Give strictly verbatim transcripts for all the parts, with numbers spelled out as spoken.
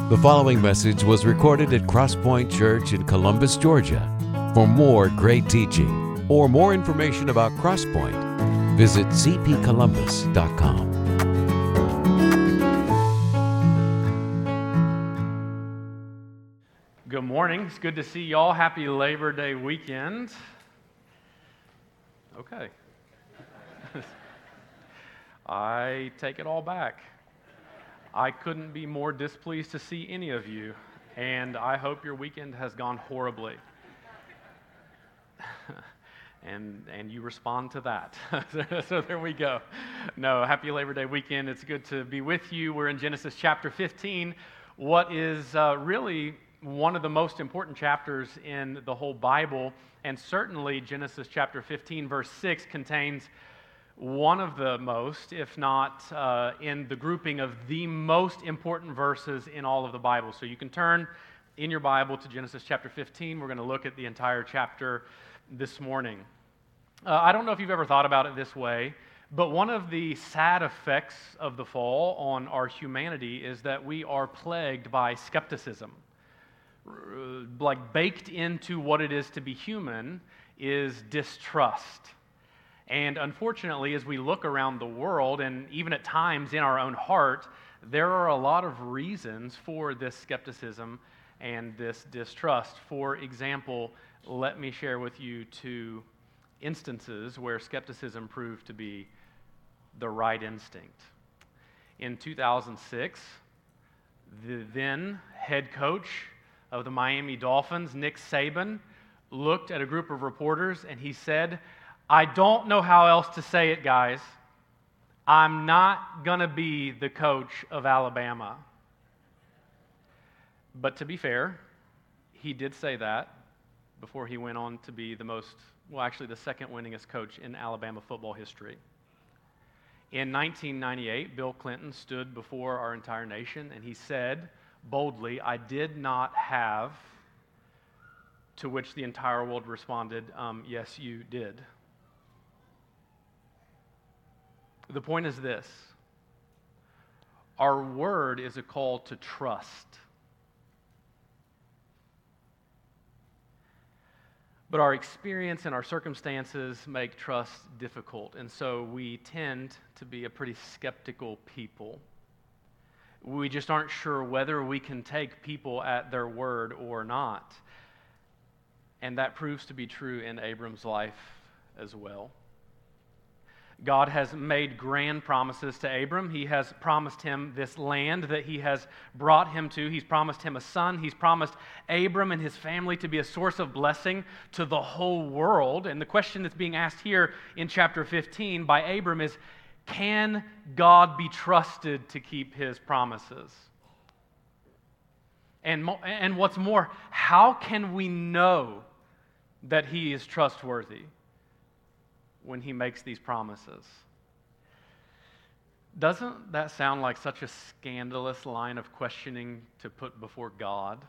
The following message was recorded at Crosspoint Church in Columbus, Georgia. For more great teaching or more information about Crosspoint, visit c p columbus dot com. Good morning. It's good to see y'all. Happy Labor Day weekend. Okay. I take it all back. I couldn't be more displeased to see any of you, and I hope your weekend has gone horribly. and and you respond to that. So there we go. No, happy Labor Day weekend. It's good to be with you. We're in Genesis chapter fifteen, what is uh, really one of the most important chapters in the whole Bible, and certainly Genesis chapter fifteen, verse six contains one of the most, if not uh, in the grouping of the most important verses in all of the Bible. So you can turn in your Bible to Genesis chapter fifteen. We're going to look at the entire chapter this morning. Uh, I don't know if you've ever thought about it this way, but one of the sad effects of the fall on our humanity is that we are plagued by skepticism. Like baked into what it is to be human is distrust. And unfortunately, as we look around the world, and even at times in our own heart, there are a lot of reasons for this skepticism and this distrust. For example, let me share with you two instances where skepticism proved to be the right instinct. In two thousand six, the then head coach of the Miami Dolphins, Nick Saban, looked at a group of reporters and he said, "I don't know how else to say it, guys. I'm not going to be the coach of Alabama." But to be fair, he did say that before he went on to be the most, well, actually the second winningest coach in Alabama football history. In nineteen ninety-eight, Bill Clinton stood before our entire nation and he said boldly, "I did not have," to which the entire world responded, um, "Yes, you did." The point is this: our word is a call to trust. But our experience and our circumstances make trust difficult, and so we tend to be a pretty skeptical people. We just aren't sure whether we can take people at their word or not. And that proves to be true in Abram's life as well. God has made grand promises to Abram. He has promised him this land that he has brought him to. He's promised him a son. He's promised Abram and his family to be a source of blessing to the whole world. And the question that's being asked here in chapter fifteen by Abram is, can God be trusted to keep his promises? And, mo- and what's more, how can we know that he is trustworthy when he makes these promises? Doesn't that sound like such a scandalous line of questioning to put before God?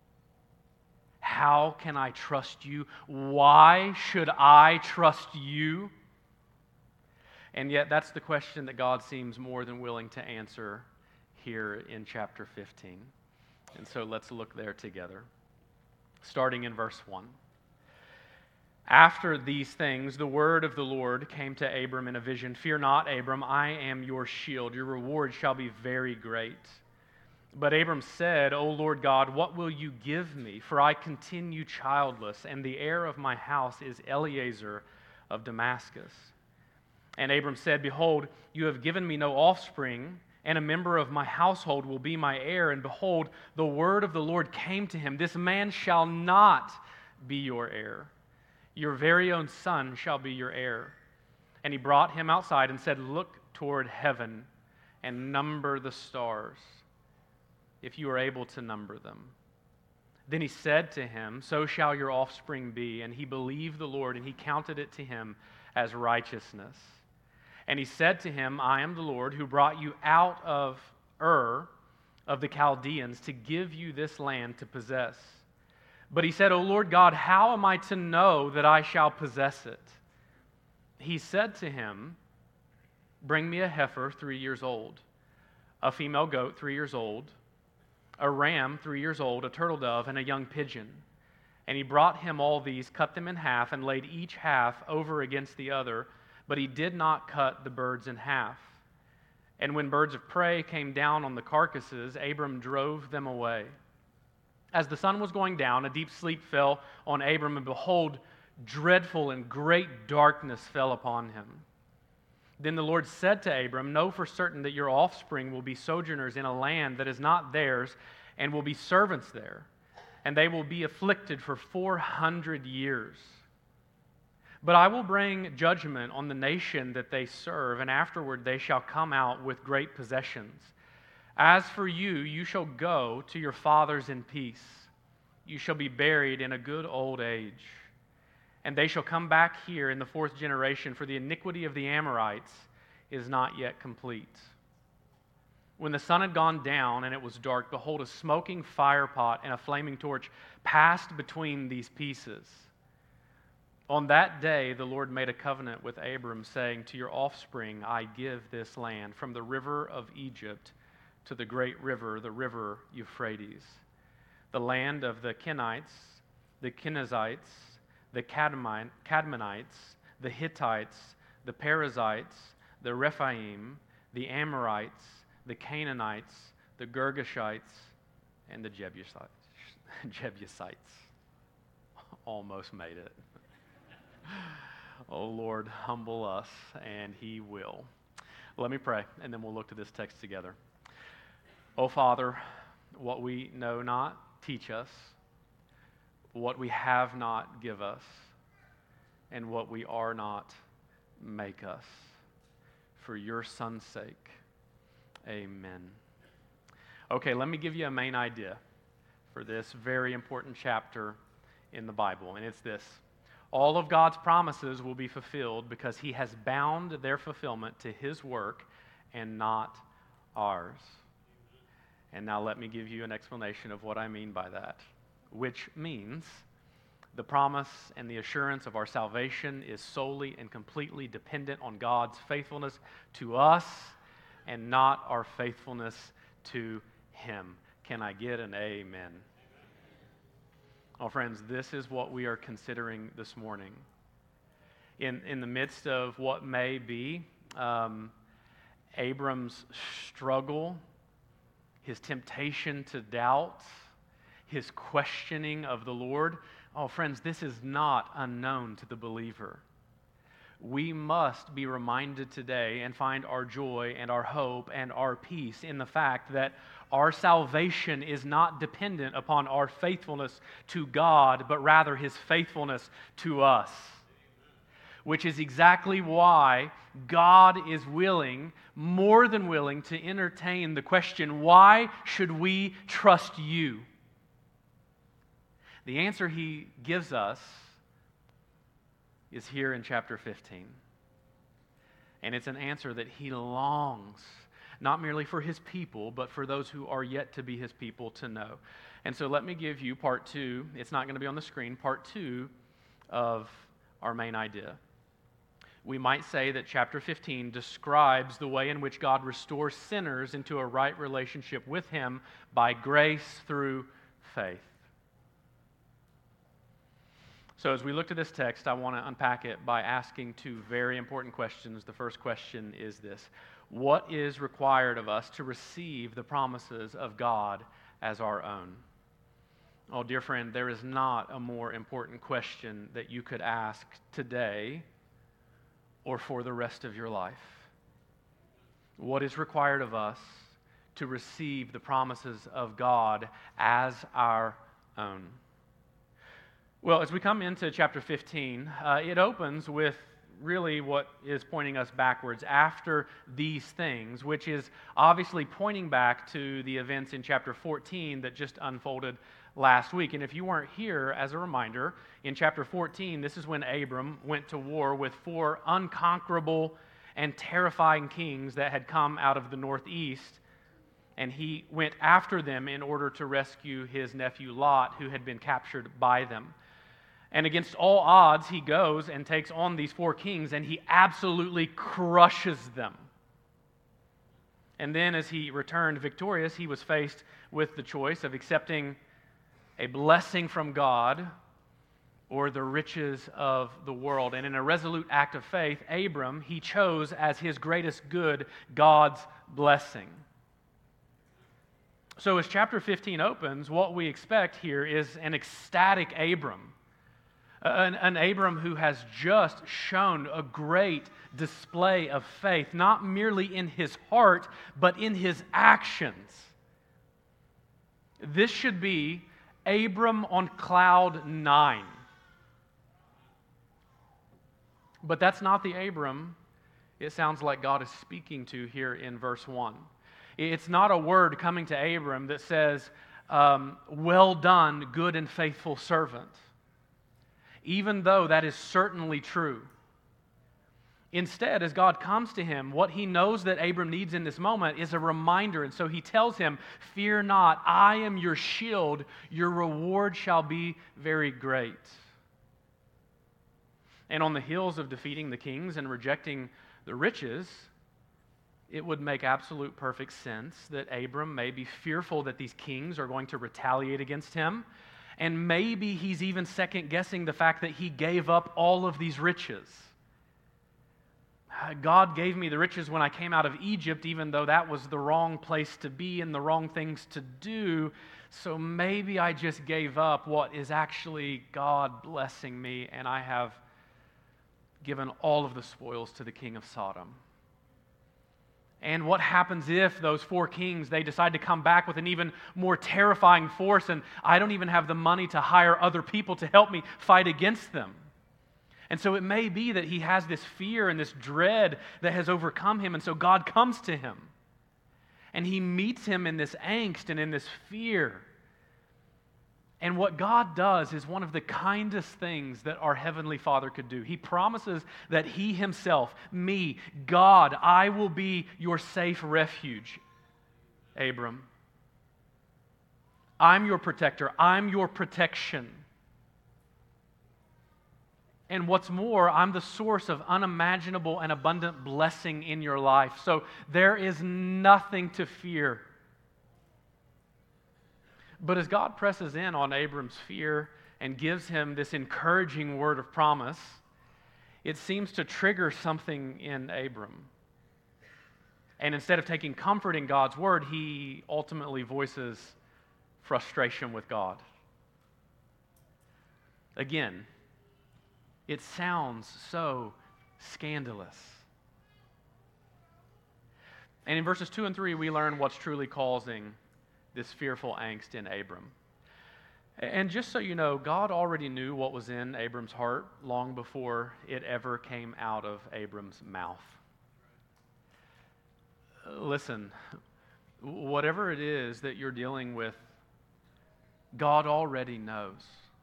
How can I trust you? Why should I trust you? And yet that's the question that God seems more than willing to answer here in chapter fifteen. And so let's look there together, starting in verse one. After these things, the word of the Lord came to Abram in a vision. "Fear not, Abram, I am your shield. Your reward shall be very great." But Abram said, "O Lord God, what will you give me? For I continue childless, and the heir of my house is Eliezer of Damascus." And Abram said, "Behold, you have given me no offspring, and a member of my household will be my heir. And behold, the word of the Lord came to him, This man shall not be your heir. Your very own son shall be your heir." And he brought him outside and said, "Look toward heaven and number the stars, if you are able to number them." Then he said to him, "So shall your offspring be." And he believed the Lord, and he counted it to him as righteousness. And he said to him, "I am the Lord who brought you out of Ur of the Chaldeans to give you this land to possess." But he said, "O Lord God, how am I to know that I shall possess it?" He said to him, "Bring me a heifer three years old, a female goat three years old, a ram three years old, a turtle dove, and a young pigeon. And he brought him all these, cut them in half, and laid each half over against the other, but he did not cut the birds in half. And when birds of prey came down on the carcasses, Abram drove them away. As the sun was going down, a deep sleep fell on Abram, and behold, dreadful and great darkness fell upon him. Then the Lord said to Abram, "Know for certain that your offspring will be sojourners in a land that is not theirs, and will be servants there, and they will be afflicted for four hundred years. But I will bring judgment on the nation that they serve, and afterward they shall come out with great possessions. As for you, you shall go to your fathers in peace. You shall be buried in a good old age. And they shall come back here in the fourth generation, for the iniquity of the Amorites is not yet complete." When the sun had gone down and it was dark, behold, a smoking firepot and a flaming torch passed between these pieces. On that day, the Lord made a covenant with Abram, saying, "To your offspring I give this land, from the river of Egypt to the great river, the river Euphrates, the land of the Kenites, the Kenizzites, the Cadmonites, the Hittites, the Perizzites, the Rephaim, the Amorites, the Canaanites, the Girgashites, and the Jebusites." Jebusites. Almost made it. Oh Lord, humble us, and He will. Let me pray, and then we'll look to this text together. Oh Father, what we know not, teach us. What we have not, give us. And what we are not, make us. For your Son's sake, amen. Okay, let me give you a main idea for this very important chapter in the Bible, and it's this. All of God's promises will be fulfilled because He has bound their fulfillment to His work and not ours. And now let me give you an explanation of what I mean by that, which means the promise and the assurance of our salvation is solely and completely dependent on God's faithfulness to us and not our faithfulness to Him. Can I get an amen? Oh, friends, this is what we are considering this morning. In, in the midst of what may be um, Abram's struggle, his temptation to doubt, his questioning of the Lord, oh, friends, this is not unknown to the believer. We must be reminded today and find our joy and our hope and our peace in the fact that our salvation is not dependent upon our faithfulness to God, but rather His faithfulness to us. Which is exactly why God is willing, more than willing, to entertain the question, why should we trust you? The answer He gives us is here in chapter fifteen. And it's an answer that He longs, not merely for His people, but for those who are yet to be His people to know. And so let me give you part two. It's not going to be on the screen. Part two of our main idea. We might say that chapter fifteen describes the way in which God restores sinners into a right relationship with Him by grace through faith. So as we look to this text, I want to unpack it by asking two very important questions. The first question is this: what is required of us to receive the promises of God as our own? Oh, dear friend, there is not a more important question that you could ask today or for the rest of your life. What is required of us to receive the promises of God as our own? Well, as we come into chapter fifteen, uh, it opens with really what is pointing us backwards after these things, which is obviously pointing back to the events in chapter fourteen that just unfolded last week. And if you weren't here, as a reminder, in chapter fourteen, this is when Abram went to war with four unconquerable and terrifying kings that had come out of the northeast, and he went after them in order to rescue his nephew Lot, who had been captured by them. And against all odds, he goes and takes on these four kings, and he absolutely crushes them. And then as he returned victorious, he was faced with the choice of accepting a blessing from God or the riches of the world. And in a resolute act of faith, Abram, he chose as his greatest good God's blessing. So as chapter fifteen opens, what we expect here is an ecstatic Abram. An, an Abram who has just shown a great display of faith, not merely in his heart, but in his actions. This should be Abram on cloud nine. But that's not the Abram it sounds like God is speaking to here in verse one. It's not a word coming to Abram that says, um, well done, good and faithful servant. Even though that is certainly true. Instead, as God comes to him, what he knows that Abram needs in this moment is a reminder. And so he tells him, fear not, I am your shield, your reward shall be very great. And on the heels of defeating the kings and rejecting the riches, it would make absolute perfect sense that Abram may be fearful that these kings are going to retaliate against him. And maybe he's even second-guessing the fact that he gave up all of these riches. God gave me the riches when I came out of Egypt, even though that was the wrong place to be and the wrong things to do. So maybe I just gave up what is actually God blessing me, and I have given all of the spoils to the king of Sodom. And what happens if those four kings, they decide to come back with an even more terrifying force, and I don't even have the money to hire other people to help me fight against them? And so it may be that he has this fear and this dread that has overcome him, and so God comes to him. And he meets him in this angst and in this fear. And what God does is one of the kindest things that our Heavenly Father could do. He promises that He Himself, me, God, I will be your safe refuge, Abram. I'm your protector. I'm your protection. And what's more, I'm the source of unimaginable and abundant blessing in your life. So there is nothing to fear. But as God presses in on Abram's fear and gives him this encouraging word of promise, it seems to trigger something in Abram. And instead of taking comfort in God's word, he ultimately voices frustration with God. Again, it sounds so scandalous. And in verses two and three, we learn what's truly causing this fearful angst in Abram. And just so you know, God already knew what was in Abram's heart long before it ever came out of Abram's mouth. Listen, whatever it is that you're dealing with, God already knows.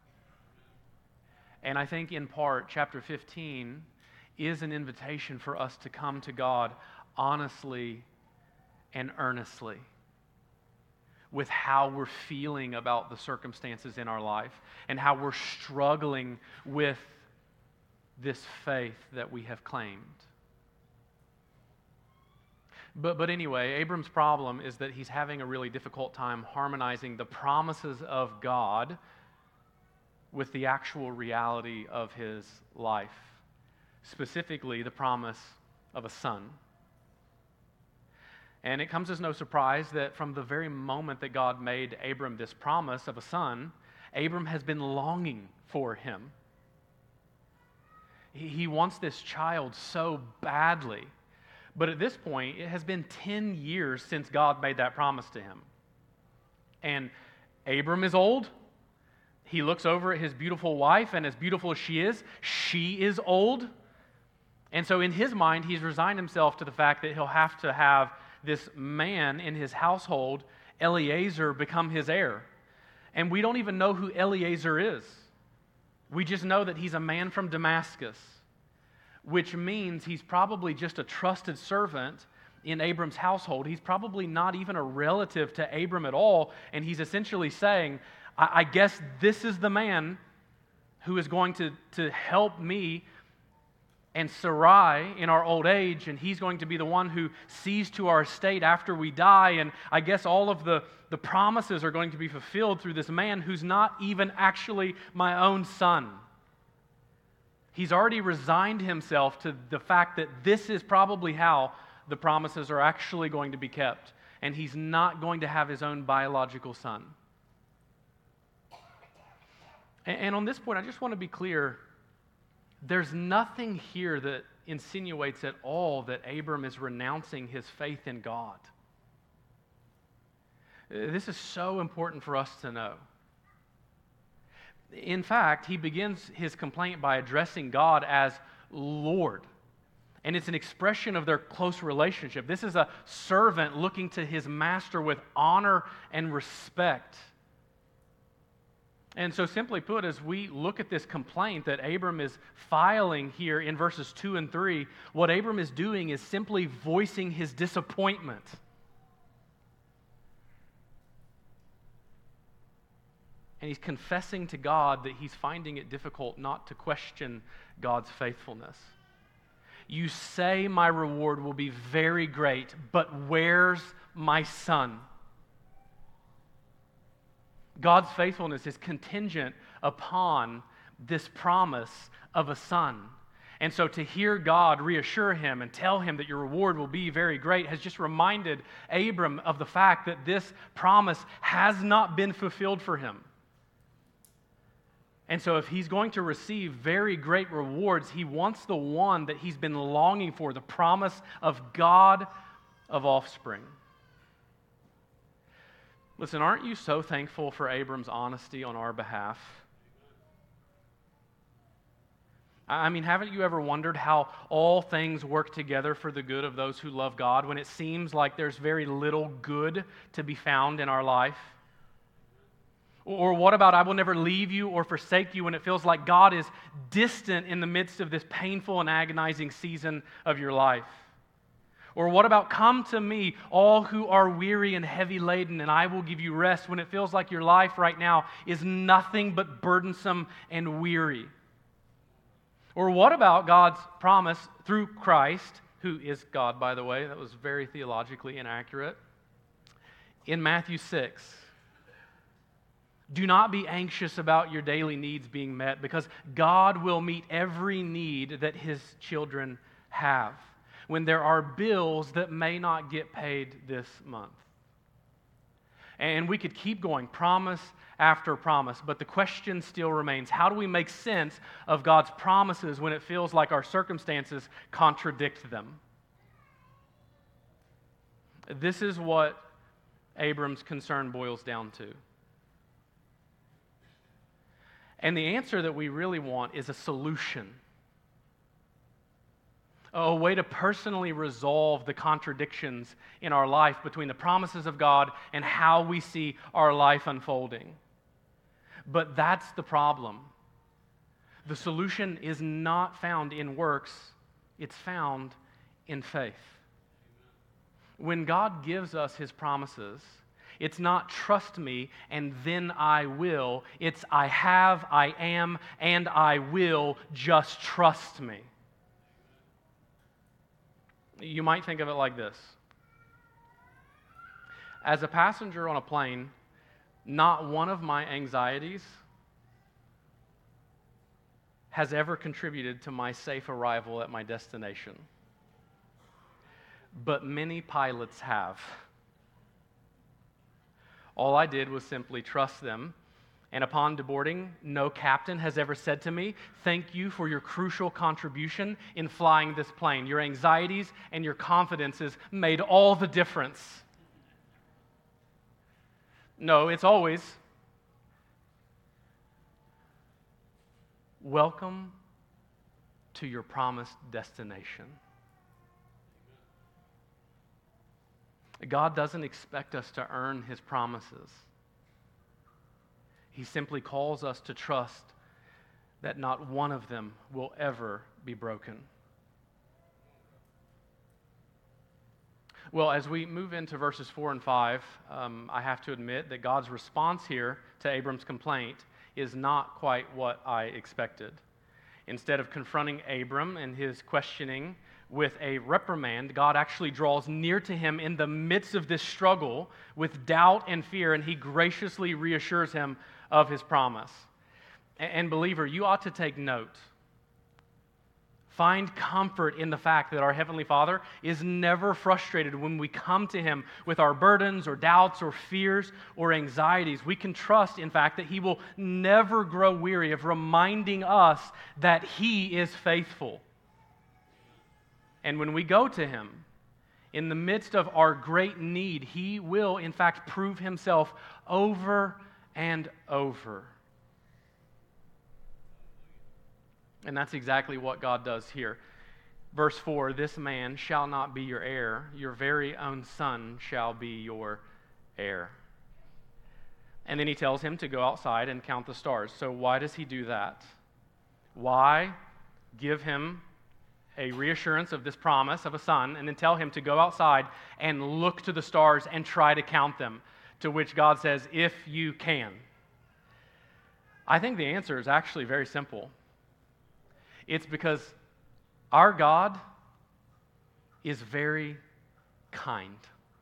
And I think in part, chapter fifteen is an invitation for us to come to God honestly and earnestly with how we're feeling about the circumstances in our life and how we're struggling with this faith that we have claimed. But, but anyway, Abram's problem is that he's having a really difficult time harmonizing the promises of God with the actual reality of his life, specifically the promise of a son. And it comes as no surprise that from the very moment that God made Abram this promise of a son, Abram has been longing for him. He, he wants this child so badly. But at this point, it has been ten years since God made that promise to him. And Abram is old. He looks over at his beautiful wife, and as beautiful as she is, she is old. And so in his mind, he's resigned himself to the fact that he'll have to have this man in his household, Eliezer, become his heir. And we don't even know who Eliezer is. We just know that he's a man from Damascus, which means he's probably just a trusted servant in Abram's household. He's probably not even a relative to Abram at all, and he's essentially saying, I, I guess this is the man who is going to, to help me and Sarai in our old age, and he's going to be the one who sees to our estate after we die, and I guess all of the, the promises are going to be fulfilled through this man who's not even actually my own son. He's already resigned himself to the fact that this is probably how the promises are actually going to be kept, and he's not going to have his own biological son. And, and on this point, I just want to be clear. There's nothing here that insinuates at all that Abram is renouncing his faith in God. This is so important for us to know. In fact, he begins his complaint by addressing God as Lord. And it's an expression of their close relationship. This is a servant looking to his master with honor and respect. And so simply put, as we look at this complaint that Abram is filing here in verses two and three, what Abram is doing is simply voicing his disappointment. And he's confessing to God that he's finding it difficult not to question God's faithfulness. You say my reward will be very great, but where's my son? God's faithfulness is contingent upon this promise of a son. And so to hear God reassure him and tell him that your reward will be very great has just reminded Abram of the fact that this promise has not been fulfilled for him. And so if he's going to receive very great rewards, he wants the one that he's been longing for, the promise of God of offspring. Listen, aren't you so thankful for Abram's honesty on our behalf? I mean, haven't you ever wondered how all things work together for the good of those who love God when it seems like there's very little good to be found in our life? Or what about I will never leave you or forsake you when it feels like God is distant in the midst of this painful and agonizing season of your life? Or what about come to me, all who are weary and heavy laden, and I will give you rest when it feels like your life right now is nothing but burdensome and weary? Or what about God's promise through Christ, who is God, by the way? That was very theologically inaccurate. In Matthew six, do not be anxious about your daily needs being met, because God will meet every need that His children have when there are bills that may not get paid this month. And we could keep going, promise after promise, but the question still remains, how do we make sense of God's promises when it feels like our circumstances contradict them? This is what Abram's concern boils down to. And the answer that we really want is a solution. A way to personally resolve the contradictions in our life between the promises of God and how we see our life unfolding. But that's the problem. The solution is not found in works, it's found in faith. When God gives us His promises, it's not trust me and then I will. It's I have, I am, and I will. Just trust me. You might think of it like this. As a passenger on a plane, not one of my anxieties has ever contributed to my safe arrival at my destination. But many pilots have. All I did was simply trust them, and upon deboarding, no captain has ever said to me, "Thank you for your crucial contribution in flying this plane. Your anxieties and your confidences made all the difference." No, it's always, "Welcome to your promised destination." God doesn't expect us to earn His promises. He simply calls us to trust that not one of them will ever be broken. Well, as we move into verses four and five, um, I have to admit that God's response here to Abram's complaint is not quite what I expected. Instead of confronting Abram and his questioning with a reprimand, God actually draws near to him in the midst of this struggle with doubt and fear, and he graciously reassures him of his promise. And believer, you ought to take note. Find comfort in the fact that our Heavenly Father is never frustrated when we come to Him with our burdens or doubts or fears or anxieties. We can trust, in fact, that He will never grow weary of reminding us that He is faithful. And when we go to Him, in the midst of our great need, He will, in fact, prove Himself over and over. And that's exactly what God does here. Verse four, this man shall not be your heir, your very own son shall be your heir. And then he tells him to go outside and count the stars. So why does he do that? Why give him a reassurance of this promise of a son and then tell him to go outside and look to the stars and try to count them? To which God says, if you can. I think the answer is actually very simple. It's because our God is very kind.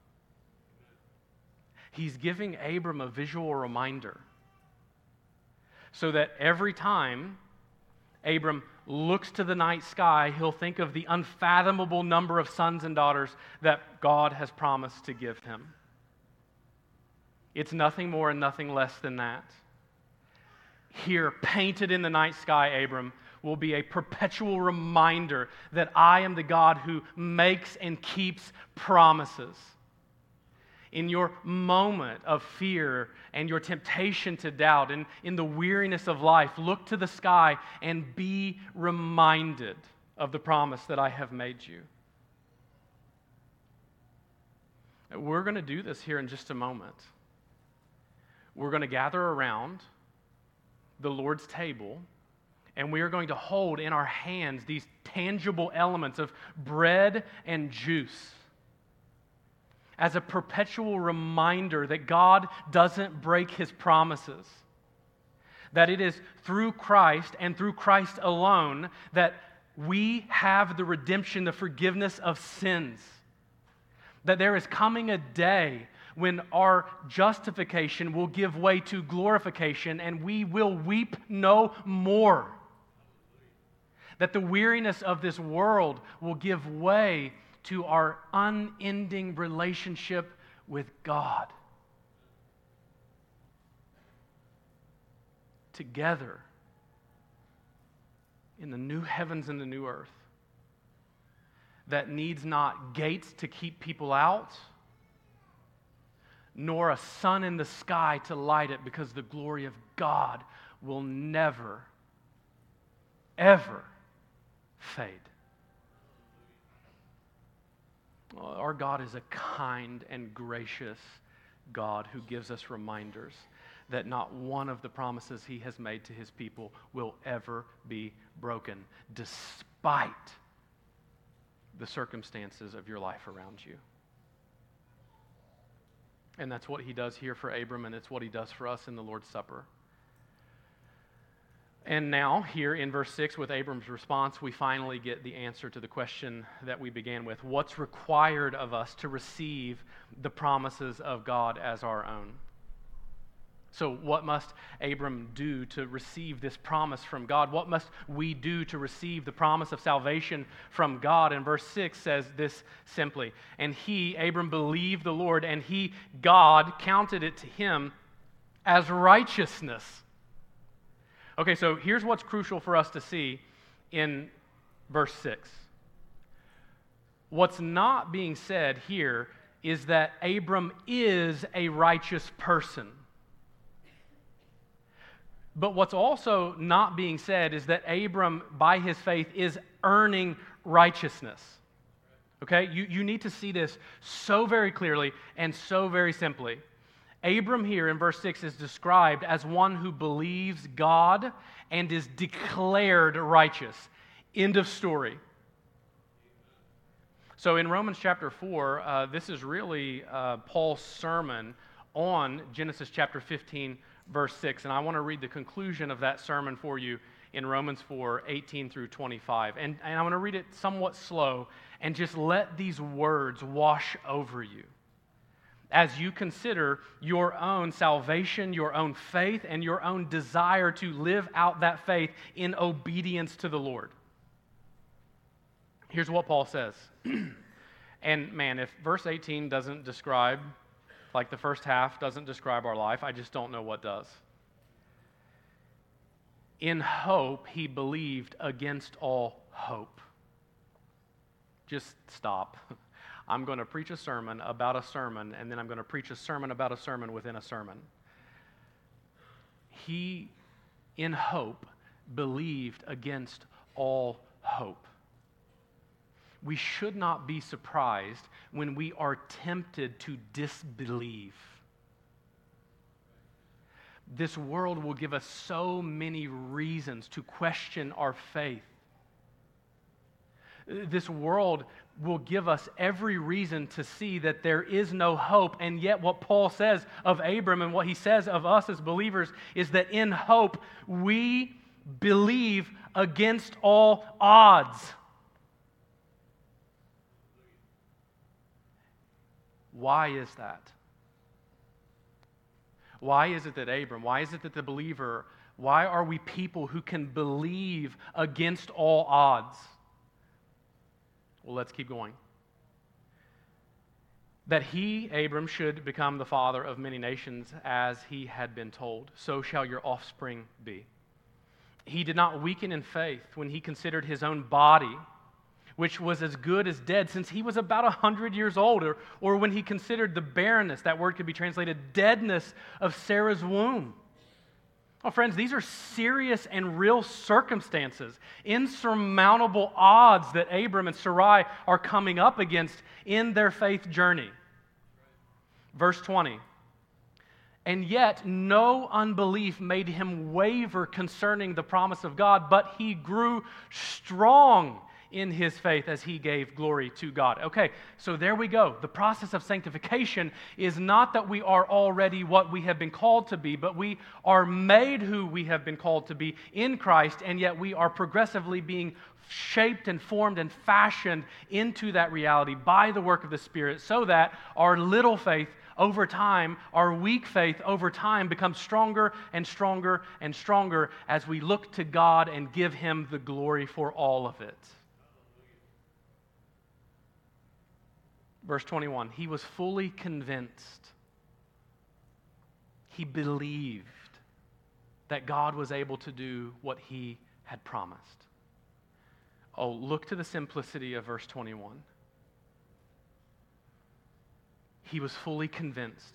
He's giving Abram a visual reminder so that every time Abram looks to the night sky, he'll think of the unfathomable number of sons and daughters that God has promised to give him. It's nothing more and nothing less than that. Here, painted in the night sky, Abram, will be a perpetual reminder that I am the God who makes and keeps promises. In your moment of fear and your temptation to doubt and in the weariness of life, look to the sky and be reminded of the promise that I have made you. We're going to do this here in just a moment. We're going to gather around the Lord's table, and we are going to hold in our hands these tangible elements of bread and juice as a perpetual reminder that God doesn't break His promises, that it is through Christ and through Christ alone that we have the redemption, the forgiveness of sins, that there is coming a day when our justification will give way to glorification and we will weep no more. That the weariness of this world will give way to our unending relationship with God. Together in the new heavens and the new earth that needs not gates to keep people out, nor a sun in the sky to light it, because the glory of God will never, ever fade. Our God is a kind and gracious God who gives us reminders that not one of the promises He has made to His people will ever be broken, despite the circumstances of your life around you. And that's what He does here for Abram, and it's what He does for us in the Lord's Supper. And now, here in verse six, with Abram's response, we finally get the answer to the question that we began with. What's required of us to receive the promises of God as our own? So what must Abram do to receive this promise from God? What must we do to receive the promise of salvation from God? And verse six says this simply, and he, Abram, believed the Lord, and he, God, counted it to him as righteousness. Okay, so here's what's crucial for us to see in verse six. What's not being said here is that Abram is a righteous person. But what's also not being said is that Abram, by his faith, is earning righteousness. Okay? You, you need to see this so very clearly and so very simply. Abram here in verse six is described as one who believes God and is declared righteous. End of story. So in Romans chapter four, uh, this is really uh, Paul's sermon on Genesis chapter fifteen, verse six. And I want to read the conclusion of that sermon for you in Romans four, eighteen through twenty-five. And, and I'm going to read it somewhat slow and just let these words wash over you as you consider your own salvation, your own faith, and your own desire to live out that faith in obedience to the Lord. Here's what Paul says. And man, if verse eighteen doesn't describe, like the first half doesn't describe our life, I just don't know what does. In hope, he believed against all hope. Just stop. I'm going to preach a sermon about a sermon, and then I'm going to preach a sermon about a sermon within a sermon. He, in hope, believed against all hope. We should not be surprised when we are tempted to disbelieve. This world will give us so many reasons to question our faith. This world will give us every reason to see that there is no hope, and yet what Paul says of Abram and what he says of us as believers is that in hope we believe against all odds. Why is that? Why is it that Abram, why is it that the believer, why are we people who can believe against all odds? Well, let's keep going. That he, Abram, should become the father of many nations as he had been told, so shall your offspring be. He did not weaken in faith when he considered his own body, which was as good as dead, since he was about a hundred years old, or, or when he considered the barrenness, that word could be translated deadness, of Sarah's womb. Oh, friends, these are serious and real circumstances, insurmountable odds that Abram and Sarai are coming up against in their faith journey. Verse twenty. And yet no unbelief made him waver concerning the promise of God, but he grew strong in his faith as he gave glory to God. Okay, so there we go. The process of sanctification is not that we are already what we have been called to be, but we are made who we have been called to be in Christ, and yet we are progressively being shaped and formed and fashioned into that reality by the work of the Spirit, so that our little faith over time, our weak faith over time becomes stronger and stronger and stronger as we look to God and give Him the glory for all of it. Verse twenty-one, he was fully convinced. He believed that God was able to do what he had promised. Oh, look to the simplicity of verse twenty-one. He was fully convinced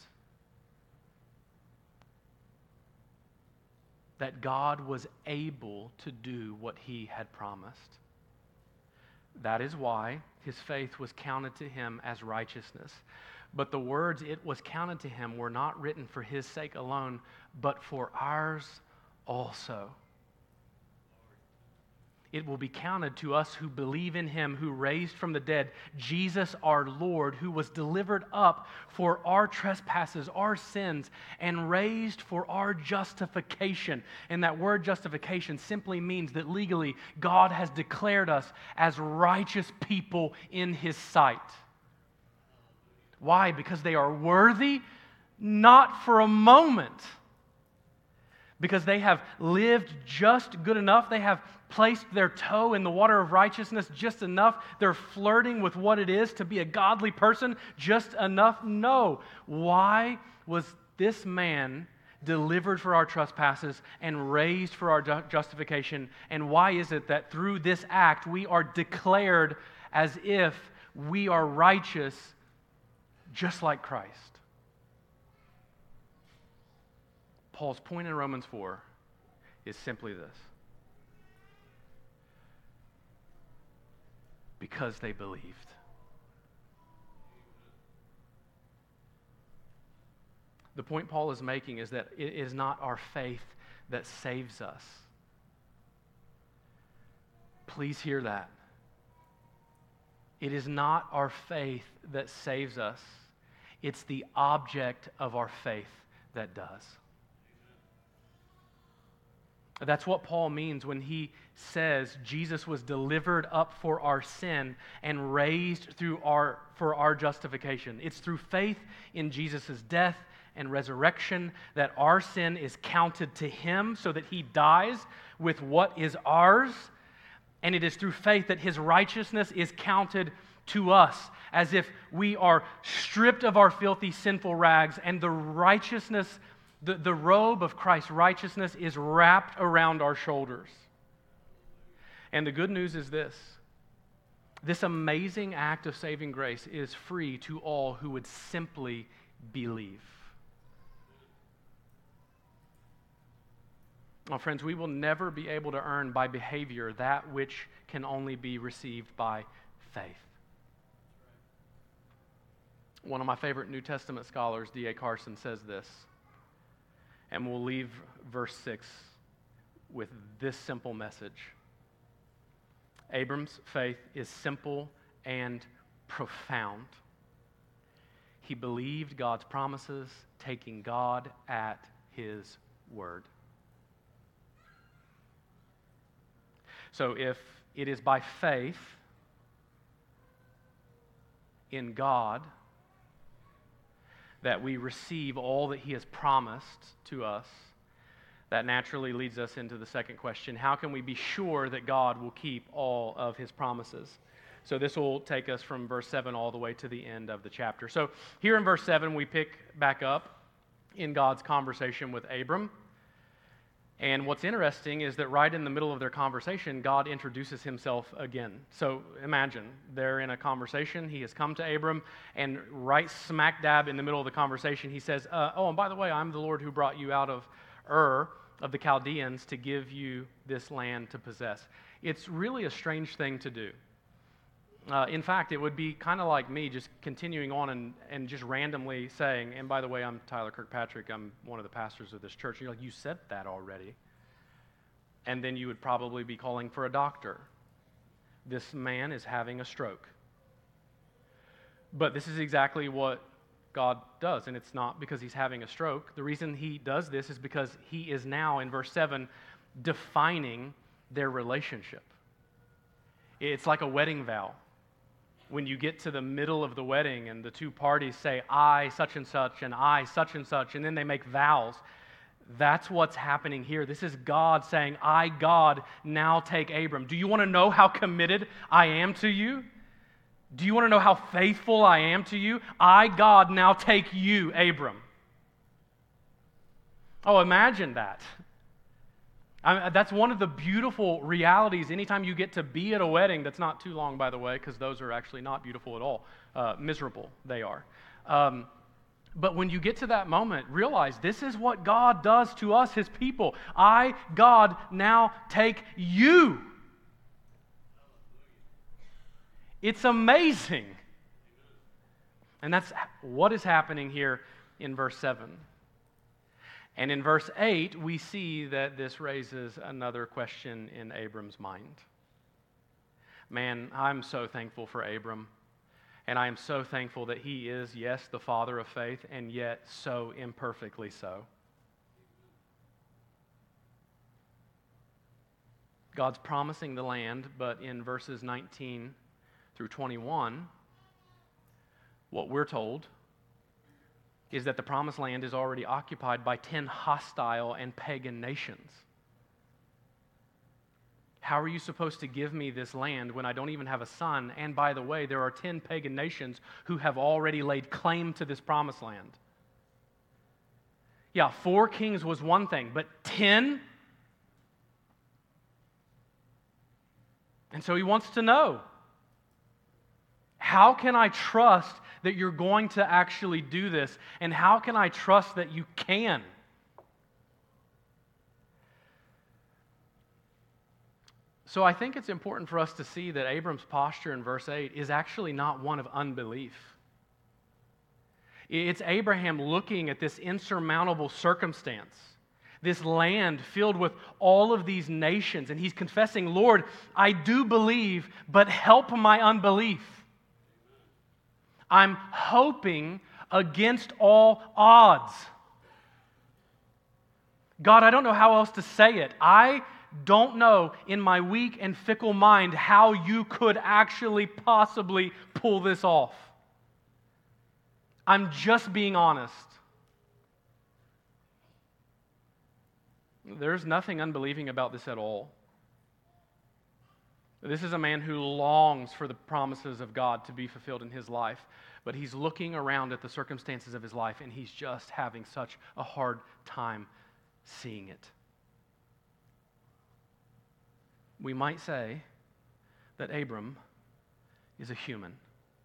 that God was able to do what he had promised. That is why his faith was counted to him as righteousness. But the words "it was counted to him" were not written for his sake alone, but for ours also. It will be counted to us who believe in him who raised from the dead Jesus our Lord, who was delivered up for our trespasses, our sins, and raised for our justification. And that word justification simply means that legally God has declared us as righteous people in his sight. Why? Because they are worthy, not for a moment. Because they have lived just good enough. They have placed their toe in the water of righteousness just enough. They're flirting with what it is to be a godly person just enough. No. Why was this man delivered for our trespasses and raised for our ju- justification? And why is it that through this act we are declared as if we are righteous just like Christ? Paul's point in Romans four is simply this. Because they believed. The point Paul is making is that it is not our faith that saves us. Please hear that. It is not our faith that saves us. It's the object of our faith that does. That's what Paul means when he says Jesus was delivered up for our sin and raised through our, for our justification. It's through faith in Jesus' death and resurrection that our sin is counted to him so that he dies with what is ours. And it is through faith that his righteousness is counted to us, as if we are stripped of our filthy, sinful rags, and the righteousness, the, the robe of Christ's righteousness is wrapped around our shoulders. And the good news is this: this amazing act of saving grace is free to all who would simply believe. Well, friends, we will never be able to earn by behavior that which can only be received by faith. One of my favorite New Testament scholars, D A Carson, says this, and we'll leave verse six with this simple message. Abram's faith is simple and profound. He believed God's promises, taking God at his word. So if it is by faith in God that we receive all that he has promised to us, that naturally leads us into the second question: how can we be sure that God will keep all of his promises? So this will take us from verse seven all the way to the end of the chapter. So here in verse seven, we pick back up in God's conversation with Abram. And what's interesting is that right in the middle of their conversation, God introduces himself again. So imagine, they're in a conversation, he has come to Abram, and right smack dab in the middle of the conversation, he says, uh, oh, and by the way, I'm the Lord who brought you out of Ur of the Chaldeans to give you this land to possess. It's really a strange thing to do. Uh, in fact, it would be kind of like me just continuing on and, and just randomly saying, and by the way, I'm Tyler Kirkpatrick, I'm one of the pastors of this church. And you're like, you said that already. And then you would probably be calling for a doctor. This man is having a stroke. But this is exactly what God does, and it's not because he's having a stroke. The reason he does this is because he is now, in verse seven, defining their relationship. It's like a wedding vow. When you get to the middle of the wedding and the two parties say, I such and such and I such and such, and then they make vows, that's what's happening here. This is God saying, I, God, now take Abram. Do you want to know how committed I am to you? Do you want to know how faithful I am to you? I, God, now take you, Abram. Oh, imagine that. I mean, that's one of the beautiful realities anytime you get to be at a wedding. That's not too long, by the way, because those are actually not beautiful at all. Uh, miserable, they are. Um, but when you get to that moment, realize this is what God does to us, his people. I, God, now take you. It's amazing. And that's what is happening here in verse seven. And in verse eight, we see that this raises another question in Abram's mind. Man, I'm so thankful for Abram. And I am so thankful that he is, yes, the father of faith, and yet so imperfectly so. God's promising the land, but in verses nineteen through twenty-one, what we're told is that the promised land is already occupied by ten hostile and pagan nations. How are you supposed to give me this land when I don't even have a son? And by the way, there are ten pagan nations who have already laid claim to this promised land. Yeah, four kings was one thing, but ten? And so he wants to know, how can I trust that you're going to actually do this? And how can I trust that you can? So I think it's important for us to see that Abram's posture in verse eight is actually not one of unbelief. It's Abraham looking at this insurmountable circumstance, this land filled with all of these nations, and he's confessing, Lord, I do believe, but help my unbelief. I'm hoping against all odds. God, I don't know how else to say it. I don't know in my weak and fickle mind how you could actually possibly pull this off. I'm just being honest. There's nothing unbelieving about this at all. This is a man who longs for the promises of God to be fulfilled in his life, but he's looking around at the circumstances of his life and he's just having such a hard time seeing it. We might say that Abram is a human.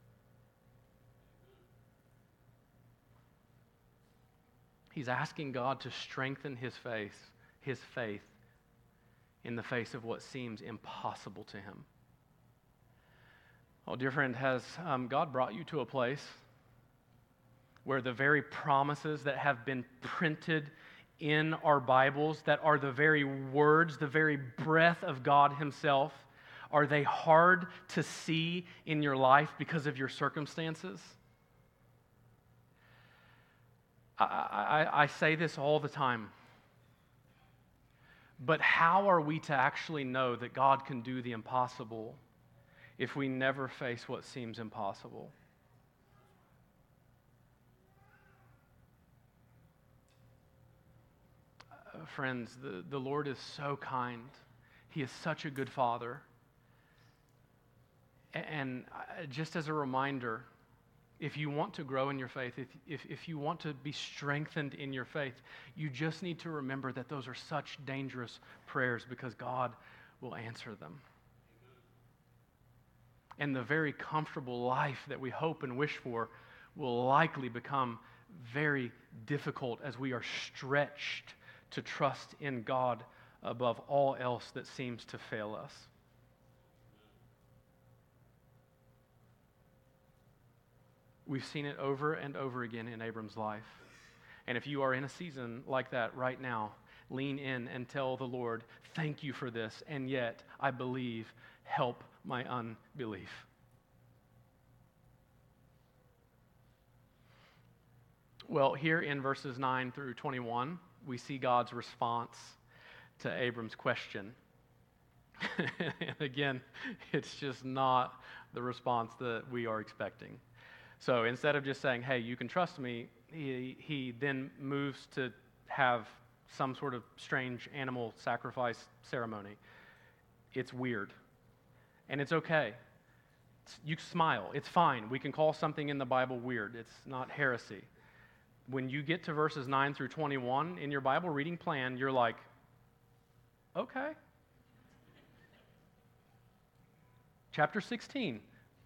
He's asking God to strengthen his faith, his faith in the face of what seems impossible to him. Oh, dear friend, has um, God brought you to a place where the very promises that have been printed in our Bibles, that are the very words, the very breath of God himself, are they hard to see in your life because of your circumstances? I, I, I say this all the time. But how are we to actually know that God can do the impossible if we never face what seems impossible? Uh, friends, the, the Lord is so kind. He is such a good Father. And just as a reminder, if you want to grow in your faith, if, if, if you want to be strengthened in your faith, you just need to remember that those are such dangerous prayers because God will answer them. And the very comfortable life that we hope and wish for will likely become very difficult as we are stretched to trust in God above all else that seems to fail us. We've seen it over and over again in Abram's life. And if you are in a season like that right now, lean in and tell the Lord, thank you for this, and yet I believe, help my unbelief. Well, here in verses nine through twenty-one, we see God's response to Abram's question. And again, it's just not the response that we are expecting. So instead of just saying, hey, you can trust me, he, he then moves to have some sort of strange animal sacrifice ceremony. It's weird. And it's okay. It's, you smile. It's fine. We can call something in the Bible weird. It's not heresy. When you get to verses nine through twenty-one in your Bible reading plan, you're like, okay. Chapter sixteen.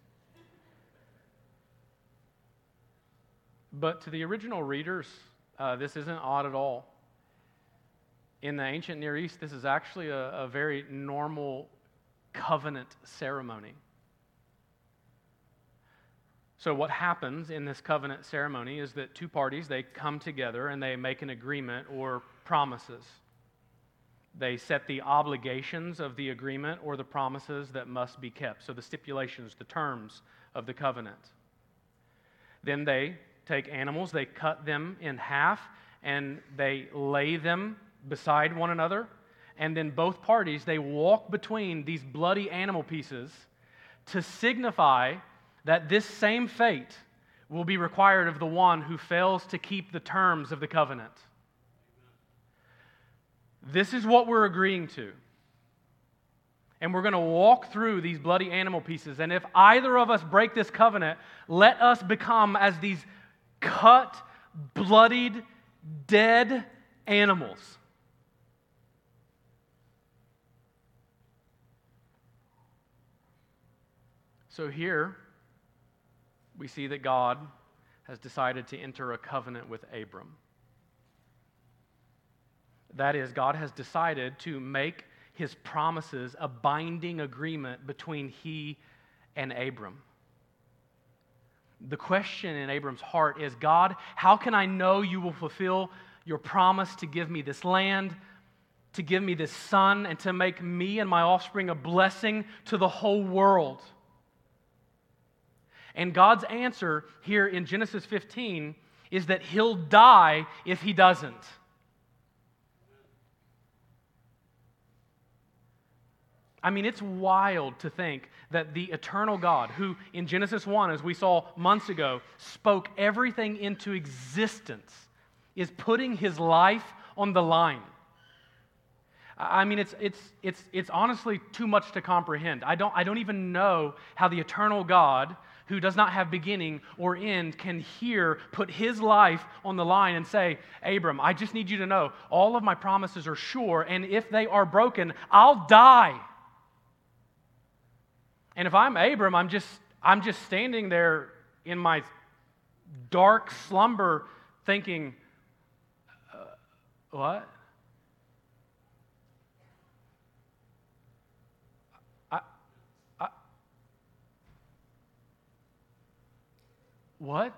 But to the original readers, uh, this isn't odd at all. In the ancient Near East, this is actually a, a very normal covenant ceremony. So what happens in this covenant ceremony is that two parties, they come together and they make an agreement or promises. They set the obligations of the agreement or the promises that must be kept. So the stipulations, the terms of the covenant. Then they take animals, they cut them in half, and they lay them beside one another. And then both parties, they walk between these bloody animal pieces to signify that this same fate will be required of the one who fails to keep the terms of the covenant. This is what we're agreeing to. And we're going to walk through these bloody animal pieces. And if either of us break this covenant, let us become as these cut, bloodied, dead animals. So here, we see that God has decided to enter a covenant with Abram. That is, God has decided to make his promises a binding agreement between he and Abram. The question in Abram's heart is, God, how can I know you will fulfill your promise to give me this land, to give me this son, and to make me and my offspring a blessing to the whole world? And God's answer here in Genesis fifteen is that he'll die if he doesn't. I mean, it's wild to think that the eternal God, who in Genesis one, as we saw months ago, spoke everything into existence, is putting his life on the line. I mean, it's, it's, it's, it's honestly too much to comprehend. I don't, I don't even know how the eternal God, who does not have beginning or end, can here put his life on the line and say, Abram, I just need you to know, all of my promises are sure, and if they are broken, I'll die. And if I'm Abram, I'm just, I'm just standing there in my dark slumber thinking, uh, what? I, I, what?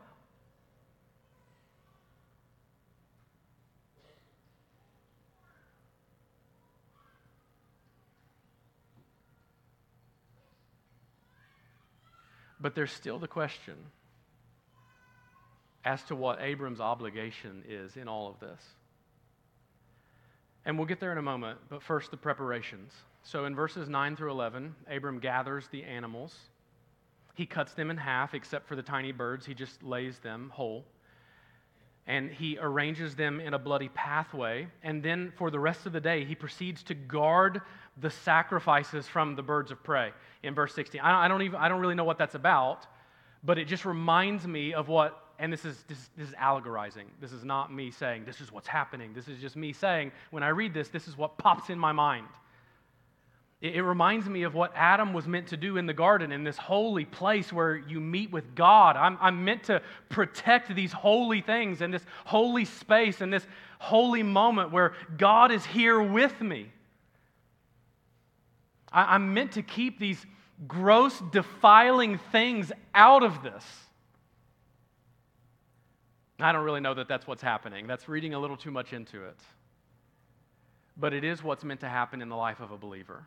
But there's still the question as to what Abram's obligation is in all of this. And we'll get there in a moment, but first the preparations. So in verses nine through eleven, Abram gathers the animals. He cuts them in half, except for the tiny birds. He just lays them whole. And he arranges them in a bloody pathway. And then for the rest of the day, he proceeds to guard the sacrifices from the birds of prey in verse sixteen. I don't even I don't really know what that's about, but it just reminds me of what, and this is this, this is allegorizing. This is not me saying this is what's happening. This is just me saying when I read this, this is what pops in my mind. It, it reminds me of what Adam was meant to do in the garden, in this holy place where you meet with God. I'm, I'm meant to protect these holy things and this holy space and this holy moment where God is here with me. I'm meant to keep these gross, defiling things out of this. I don't really know that that's what's happening. That's reading a little too much into it. But it is what's meant to happen in the life of a believer.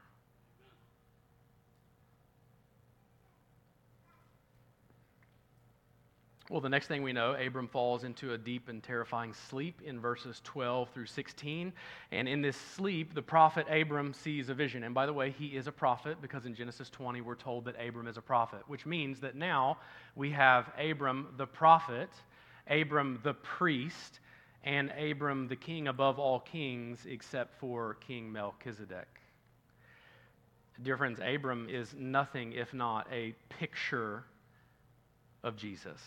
Well, the next thing we know, Abram falls into a deep and terrifying sleep in verses twelve through sixteen. And in this sleep, the prophet Abram sees a vision. And by the way, he is a prophet because in Genesis twenty, we're told that Abram is a prophet, which means that now we have Abram the prophet, Abram the priest, and Abram the king above all kings except for King Melchizedek. Dear friends, Abram is nothing if not a picture of Jesus.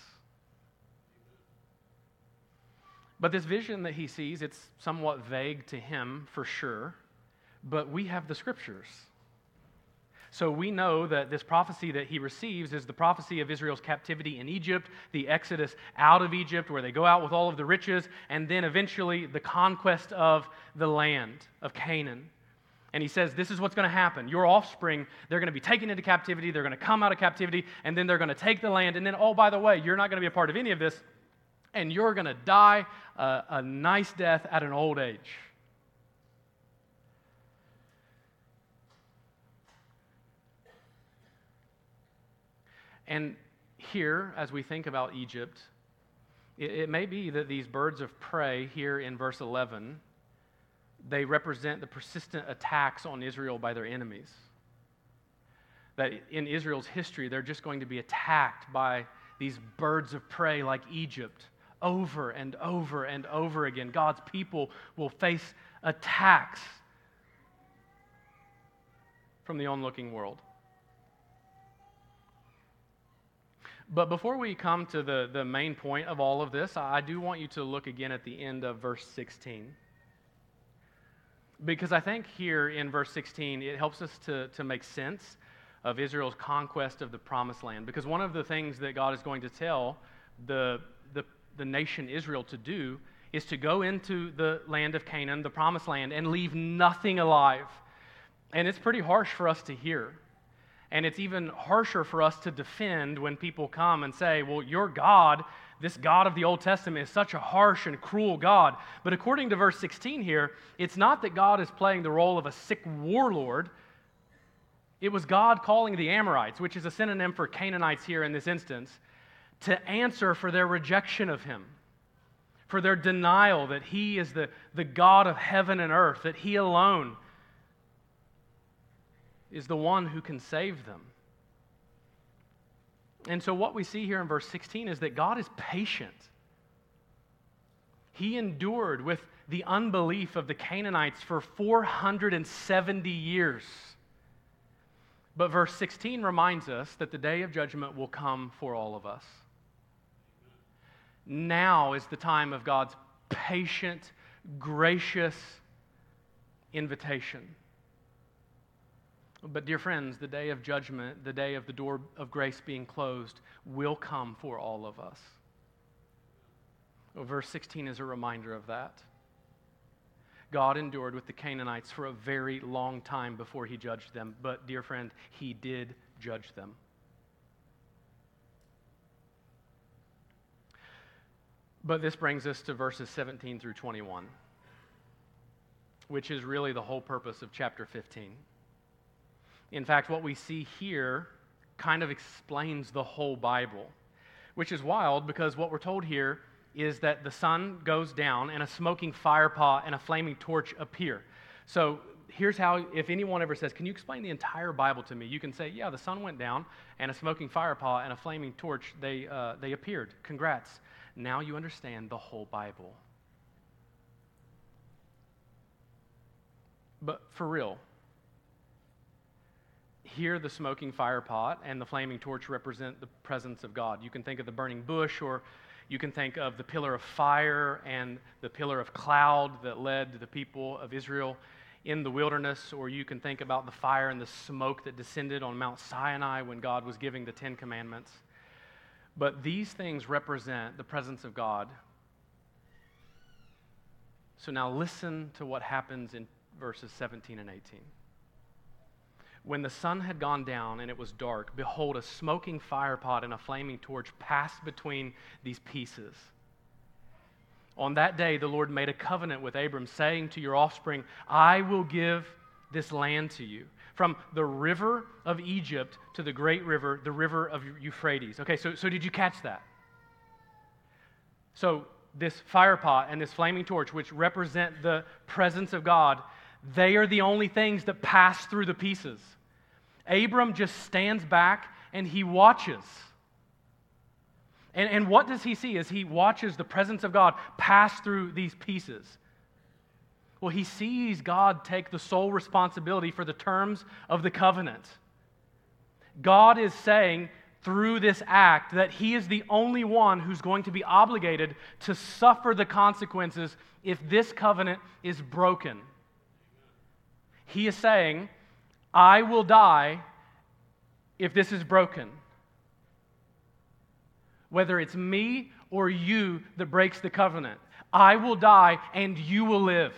But this vision that he sees, it's somewhat vague to him for sure, but we have the scriptures. So we know that this prophecy that he receives is the prophecy of Israel's captivity in Egypt, the exodus out of Egypt where they go out with all of the riches, and then eventually the conquest of the land of Canaan. And he says, this is what's going to happen. Your offspring, they're going to be taken into captivity, they're going to come out of captivity, and then they're going to take the land, and then, oh, by the way, you're not going to be a part of any of this, and you're going to die a, a nice death at an old age. And here, as we think about Egypt, it, it may be that these birds of prey here in verse eleven, they represent the persistent attacks on Israel by their enemies. That in Israel's history, they're just going to be attacked by these birds of prey like Egypt over and over and over again. God's people will face attacks from the onlooking world. But before we come to the, the main point of all of this, I do want you to look again at the end of verse sixteen. Because I think here in verse sixteen, it helps us to, to make sense of Israel's conquest of the promised land. Because one of the things that God is going to tell the, the, the nation Israel to do is to go into the land of Canaan, the promised land, and leave nothing alive. And it's pretty harsh for us to hear. And it's even harsher for us to defend when people come and say, well, your God, this God of the Old Testament, is such a harsh and cruel God. But according to verse sixteen here, it's not that God is playing the role of a sick warlord. It was God calling the Amorites, which is a synonym for Canaanites here in this instance, to answer for their rejection of him, for their denial that he is the, the God of heaven and earth, that he alone is the one who can save them. And so what we see here in verse sixteen is that God is patient. He endured with the unbelief of the Canaanites for four hundred seventy years. But verse sixteen reminds us that the day of judgment will come for all of us. Now is the time of God's patient, gracious invitation. But dear friends, the day of judgment, the day of the door of grace being closed, will come for all of us. Well, verse sixteen is a reminder of that. God endured with the Canaanites for a very long time before he judged them. But, dear friend, he did judge them. But this brings us to verses seventeen through twenty-one, which is really the whole purpose of chapter fifteen. In fact, what we see here kind of explains the whole Bible, which is wild because what we're told here is that the sun goes down and a smoking fire pot and a flaming torch appear. So here's how, if anyone ever says, can you explain the entire Bible to me? You can say, yeah, the sun went down and a smoking fire pot and a flaming torch, they, uh, they appeared. Congrats. Now you understand the whole Bible. But for real, here the smoking fire pot and the flaming torch represent the presence of God. You can think of the burning bush, or you can think of the pillar of fire and the pillar of cloud that led the people of Israel in the wilderness, or you can think about the fire and the smoke that descended on Mount Sinai when God was giving the Ten Commandments. But these things represent the presence of God. So now listen to what happens in verses seventeen and eighteen. When the sun had gone down and it was dark, behold, a smoking firepot and a flaming torch passed between these pieces. On that day, the Lord made a covenant with Abram, saying to your offspring, I will give this land to you, from the river of Egypt to the great river, the river of Euphrates. Okay, so, so did you catch that? So this firepot and this flaming torch, which represent the presence of God, they are the only things that pass through the pieces. Abram just stands back and he watches. And, and what does he see as he watches the presence of God pass through these pieces? Well, he sees God take the sole responsibility for the terms of the covenant. God is saying through this act that he is the only one who's going to be obligated to suffer the consequences if this covenant is broken. He is saying, I will die if this is broken. Whether it's me or you that breaks the covenant, I will die and you will live.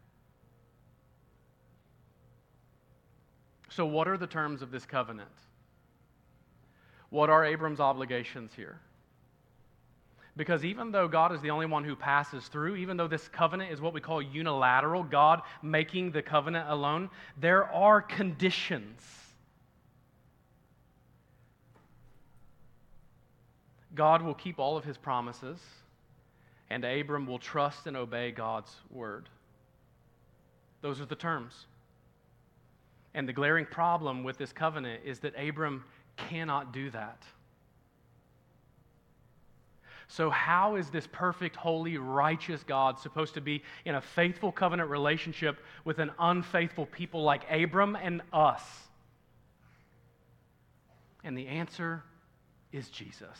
So what are the terms of this covenant? What are Abram's obligations here? Because even though God is the only one who passes through, even though this covenant is what we call unilateral, God making the covenant alone, there are conditions. God will keep all of his promises, and Abram will trust and obey God's word. Those are the terms. And the glaring problem with this covenant is that Abram cannot do that. So how is this perfect, holy, righteous God supposed to be in a faithful covenant relationship with an unfaithful people like Abram and us? And the answer is Jesus.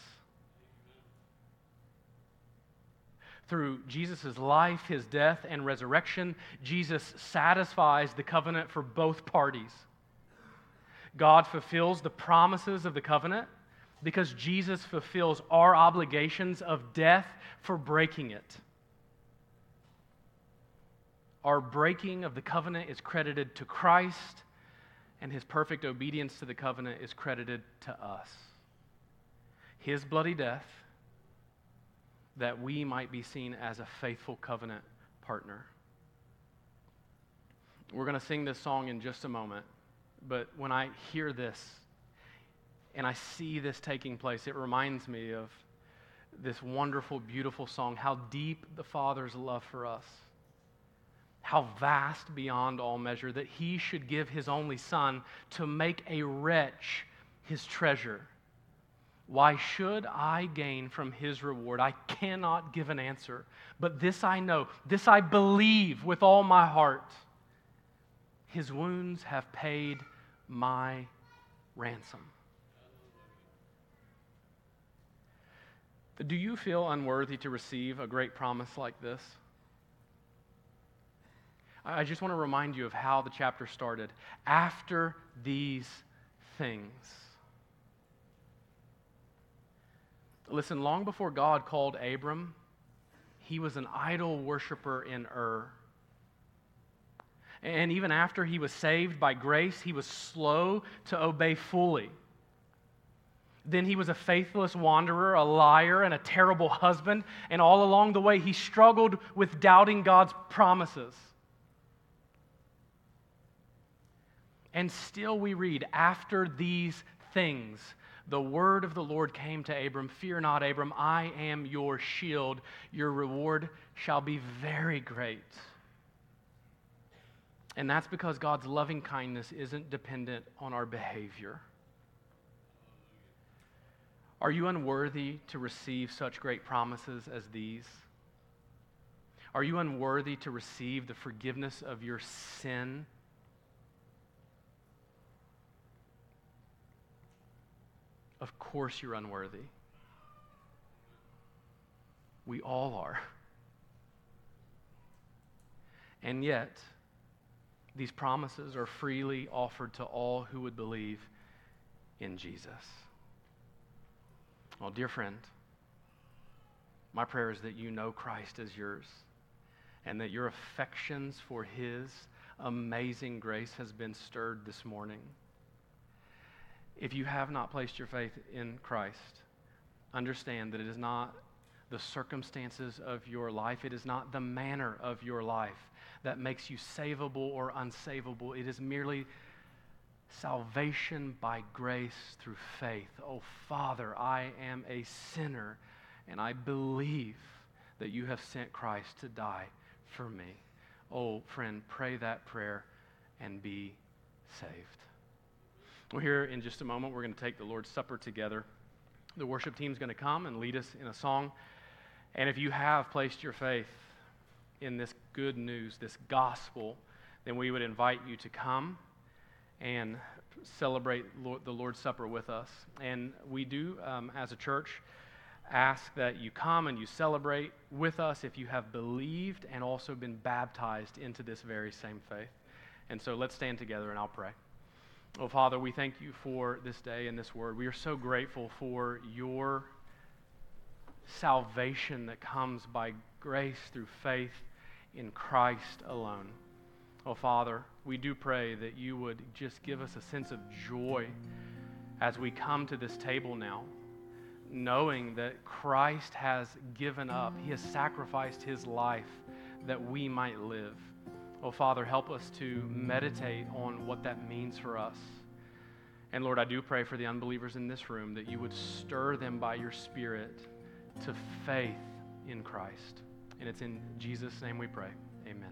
Through Jesus' life, his death, and resurrection, Jesus satisfies the covenant for both parties. God fulfills the promises of the covenant because Jesus fulfills our obligations of death for breaking it. Our breaking of the covenant is credited to Christ, and his perfect obedience to the covenant is credited to us. His bloody death, that we might be seen as a faithful covenant partner. We're going to sing this song in just a moment, but when I hear this and I see this taking place, it reminds me of this wonderful, beautiful song, how deep the Father's love for us, how vast beyond all measure, that he should give his only Son to make a wretch his treasure. Why should I gain from his reward? I cannot give an answer, but this I know, this I believe with all my heart. His wounds have paid my ransom. Do you feel unworthy to receive a great promise like this? I just want to remind you of how the chapter started. After these things. Listen, long before God called Abram, he was an idol worshiper in Ur. And even after he was saved by grace, he was slow to obey fully. Then he was a faithless wanderer, a liar, and a terrible husband. And all along the way, he struggled with doubting God's promises. And still we read, after these things, the word of the Lord came to Abram, fear not, Abram, I am your shield. Your reward shall be very great. And that's because God's loving kindness isn't dependent on our behavior. Are you unworthy to receive such great promises as these? Are you unworthy to receive the forgiveness of your sin? Of course you're unworthy. We all are. And yet, these promises are freely offered to all who would believe in Jesus. Well, dear friend, my prayer is that you know Christ as yours and that your affections for his amazing grace has been stirred this morning. If you have not placed your faith in Christ, understand that it is not the circumstances of your life, it is not the manner of your life that makes you savable or unsavable. It is merely salvation by grace through faith. Oh, Father, I am a sinner, and I believe that you have sent Christ to die for me. Oh, friend, pray that prayer and be saved. Well, here in just a moment, we're going to take the Lord's Supper together. The worship team is going to come and lead us in a song. And if you have placed your faith in this good news, this gospel, then we would invite you to come and celebrate the Lord's Supper with us. And we do, um, as a church, ask that you come and you celebrate with us if you have believed and also been baptized into this very same faith. And so let's stand together and I'll pray. Oh, Father, we thank you for this day and this word. We are so grateful for your salvation that comes by grace through faith in Christ alone. Oh, Father, we do pray that you would just give us a sense of joy as we come to this table now, knowing that Christ has given up, he has sacrificed his life that we might live. Oh, Father, help us to meditate on what that means for us. And Lord, I do pray for the unbelievers in this room that you would stir them by your Spirit to faith in Christ. And it's in Jesus' name we pray. Amen.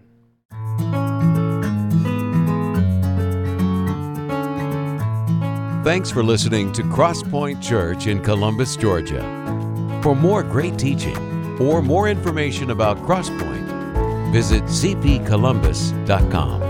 Thanks for listening to Crosspoint Church in Columbus, Georgia. For more great teaching or more information about Crosspoint, visit c p columbus dot com.